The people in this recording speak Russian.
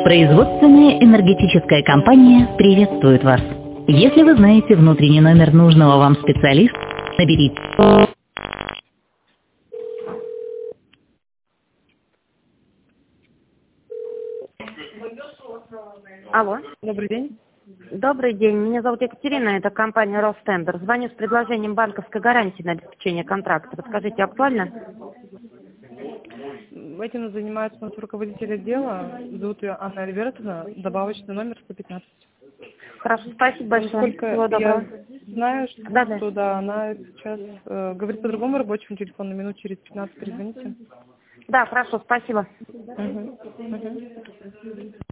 Производственная энергетическая компания приветствует вас. Если вы знаете внутренний номер нужного вам специалиста, наберите. Алло. Добрый день. Добрый день. Меня зовут Екатерина, это компания Ростендер. Звоню с предложением банковской гарантии на обеспечение контракта. Подскажите, актуально? Этим занимается у нас руководитель отдела. Зовут ее Анна Альбертовна. Добавочный номер 115. Хорошо, спасибо большое. Насколько Всего доброго. я знаю, что да, она сейчас говорит по другому рабочему телефону, минут через 15 перезвоните. Да, хорошо, спасибо. Угу.